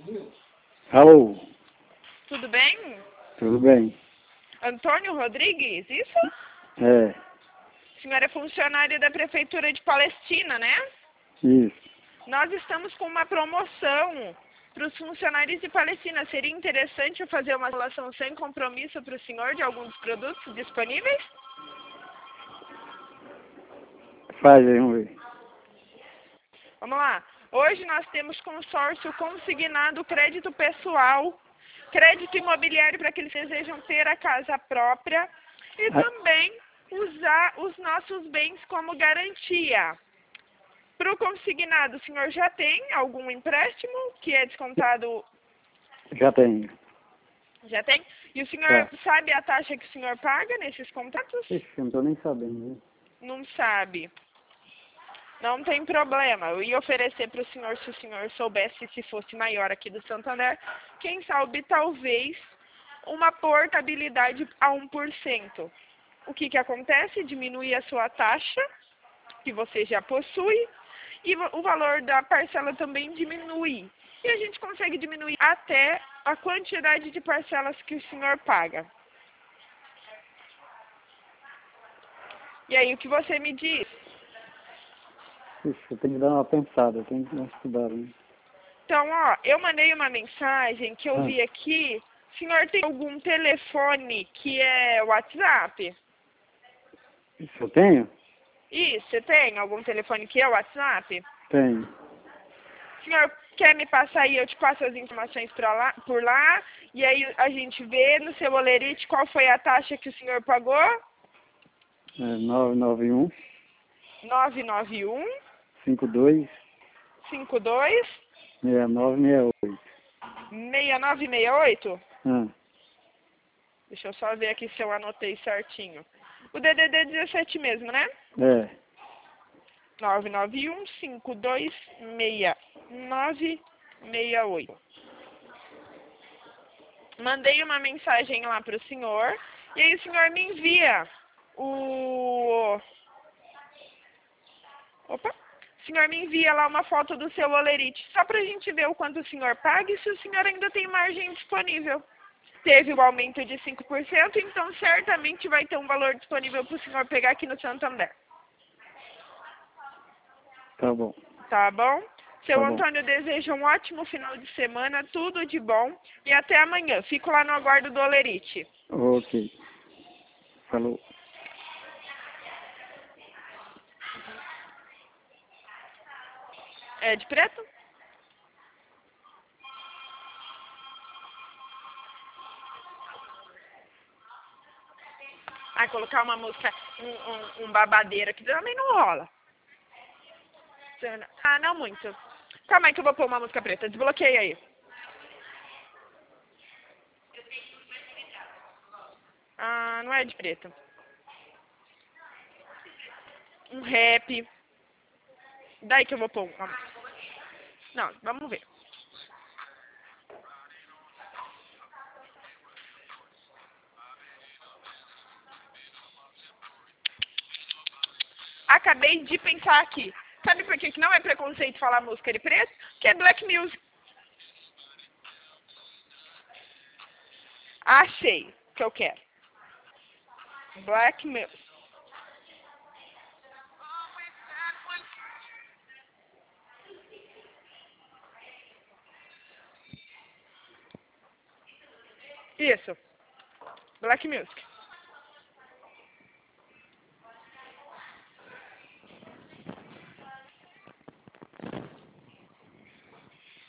Alô, Tudo bem? tudo bem? Antônio Rodrigues, isso? É, O senhor é funcionário da Prefeitura de Palestina, né? isso. Nós estamos com uma promoção para os funcionários de Palestina. Seria interessante eu fazer uma relação sem compromisso para o senhor de alguns produtos disponíveis? Faz aí, vamos ver. Vamos lá. Hoje nós temos consórcio consignado crédito pessoal, crédito imobiliário para aqueles que desejam ter a casa própria e Ah, também usar os nossos bens como garantia. Para o consignado, o senhor já tem algum empréstimo que é descontado? já tenho. Já tem? E o senhor Tá. sabe a taxa que o senhor paga nesses contratos? Ixi, eu não tô nem sabendo, né? Não sabe. Não tem problema. Eu ia oferecer para o senhor, se o senhor soubesse, se fosse maior aqui do Santander, quem sabe talvez uma portabilidade a 1%. O que acontece? Diminui a sua taxa, que você já possui, e o valor da parcela também diminui. E a gente consegue diminuir até a quantidade de parcelas que o senhor paga. E aí, o que você me diz? Ixi, eu tenho que dar uma pensada, eu tenho que estudar, né? Então, ó, eu mandei uma mensagem que eu Ah, vi aqui. O senhor tem algum telefone que é WhatsApp? isso eu tenho? Isso, você tem algum telefone que é WhatsApp? Tenho. O senhor quer me passar aí, eu te passo as informações por lá, e aí a gente vê no seu olerite qual foi a taxa que o senhor pagou? É 991 991 52 52 6968. 6968? Ah, Deixa eu só ver aqui se eu anotei certinho. O DDD é 17 mesmo, né? é. 991-526968. Mandei uma mensagem lá para o senhor, e aí o senhor me envia o... Opa! O senhor me envia lá uma foto do seu olerite, só para a gente ver o quanto o senhor paga e se o senhor ainda tem margem disponível. Teve o aumento de 5%, então certamente vai ter um valor disponível para o senhor pegar aqui no Santander. Tá bom, Tá bom? Seu tá bom. Antônio deseja um ótimo final de semana, tudo de bom e até amanhã. Fico lá no aguardo do olerite. Ok. Falou. É de preto? Ah, colocar uma música, um babadeiro aqui também não rola. Ah, não muito. Calma aí que eu vou pôr uma música preta. Desbloqueia aí. Ah, não é de preto. Um rap. Daí que eu vou pôr uma... Não, vamos ver. Acabei de pensar aqui. Sabe por que não é preconceito falar música de preto? Que é black music. Achei que eu quero. Black music. Isso. Black music.